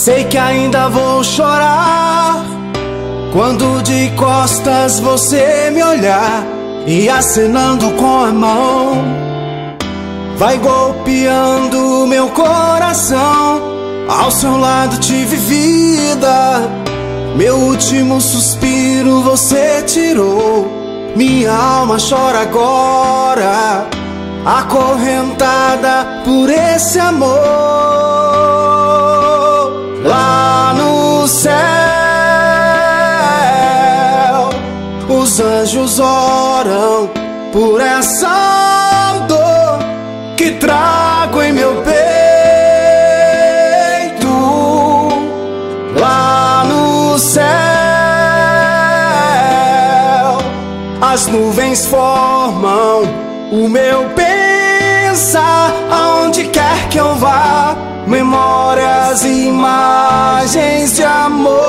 Sei que ainda vou chorar quando de costas você me olhar e acenando com a mão vai golpeando meu coração. Ao seu lado tive vida, meu último suspiro você tirou. Minha alma chora agora, acorrentada por esse amor. Lá no céu, os anjos oram por essa dor que trago em meu peito. Lá no céu, as nuvens formam o meu pensar. Aonde quer que eu vá, memórias e imagens de amor.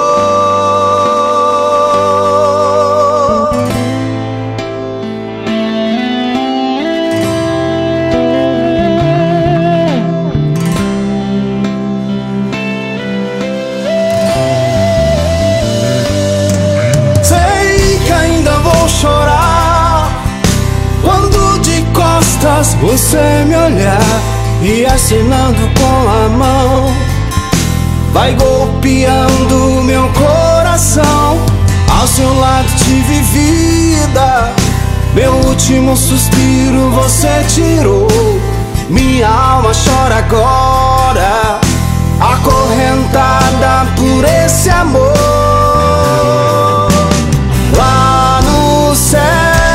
Sei que ainda vou chorar quando de costas você me olhar e acenando com a mão vai golpeando meu coração. Ao seu lado tive vida, meu último suspiro você tirou. Minha alma chora agora, acorrentada por esse amor. Lá no céu,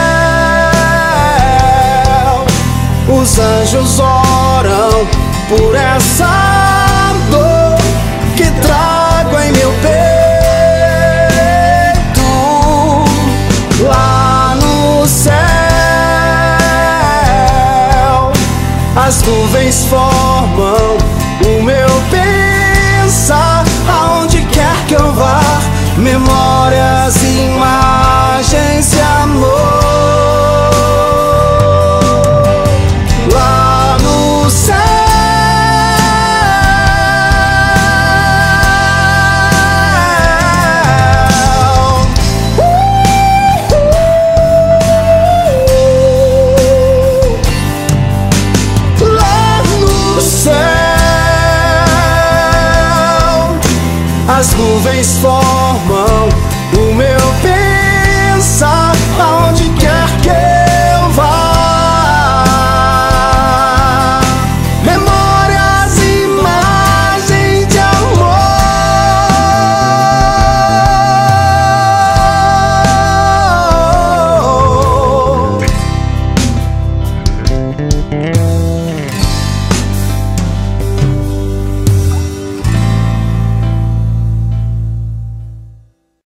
os anjos oram por essa dor que trago em meu peito. Lá no céu, as nuvens formam o meu pensar. Aonde quer que eu vá, memórias e imagens de amor. As nuvens formam